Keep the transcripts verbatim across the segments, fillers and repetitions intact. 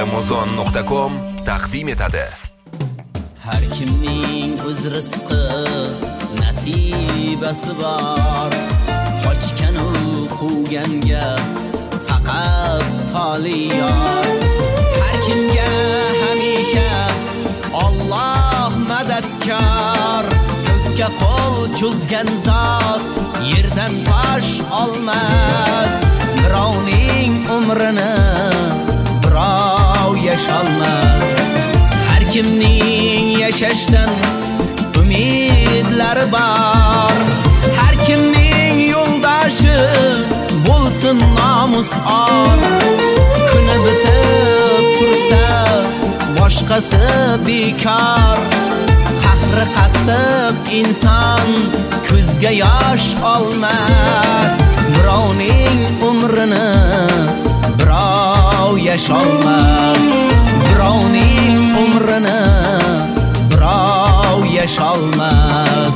amazon nuqta com taqdim etadi. Har kimning o'z rizqi, nasibasi bor. Qochgan u quvganga faqat toliyor. Har kimga hamisha Alloh madadkor. Ko'kka qo'l cho'zgan zot yerdan tosh olmas. Birovning umrini birov yasholmas. Har kimning yashashdan umidlari bor. Har kimning yo'ldoshi bo'lsin nomus or. Kuni bitib tursa boshqasi bekor. Qahri qattiq inson ko'zga yosh olmas. Birovning umrini birov yasholmas. Birovning umrini birov yasholmas.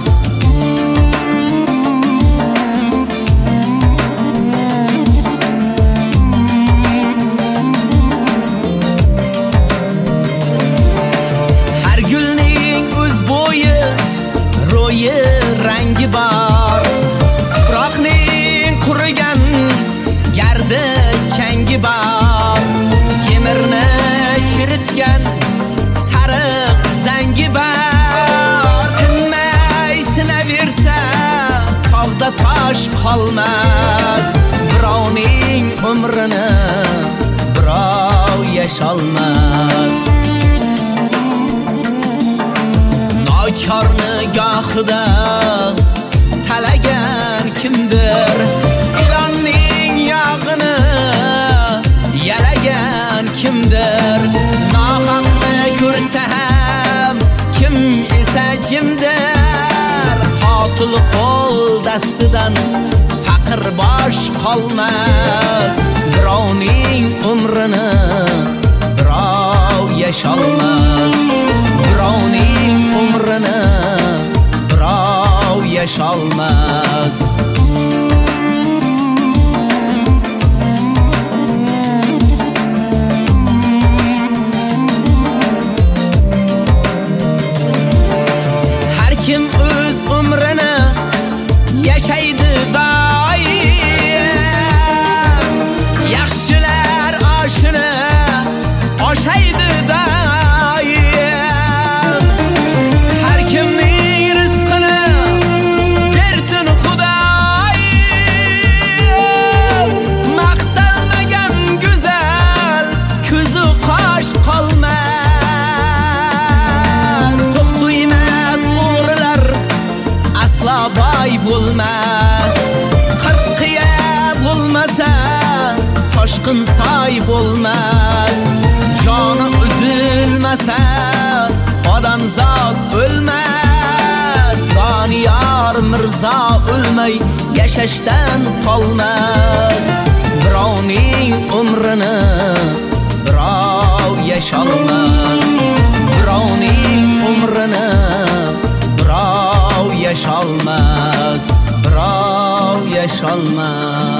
Har gulning o'z bo'yi, ro'yi, rangi bor. Tuproqning qurigan gardi changi bor. Yemirni chiritgan sariq zangi bor. Tinmay sinaversa tog'da tosh qolmas. Birovning umrini birov yasholmas. Nochorni gohida talagan kimdir. Ilonning yog'ini yalagan kimdir. Nohaqni ko'rsa ham kim esa jimdir. Qotil qo'l dastidan faqir bosh qolmas. Birovning umrini birov yasholmas. Birovning umrini birov yasholmas. Kim o'z umrini yashaydi doim. Yaxshilar oshini oshaydi doim. Har kimning rizqini bersin Xudoyim. Maqtalmagan go'zal ko'zi qosh qolmas. So'qtuymas o'g'rilar aslo boy bo'lmas. Qirqiya bo'lmasa toshqin soy bo'lmas. Joni uzilmasa odamzod o'lmas. Doniyor Mirzo o'lmay yashashdan qolmas. Birovning umrini birov yasholmas. Birovning umrini birov yasholmas. Birov yasholmas.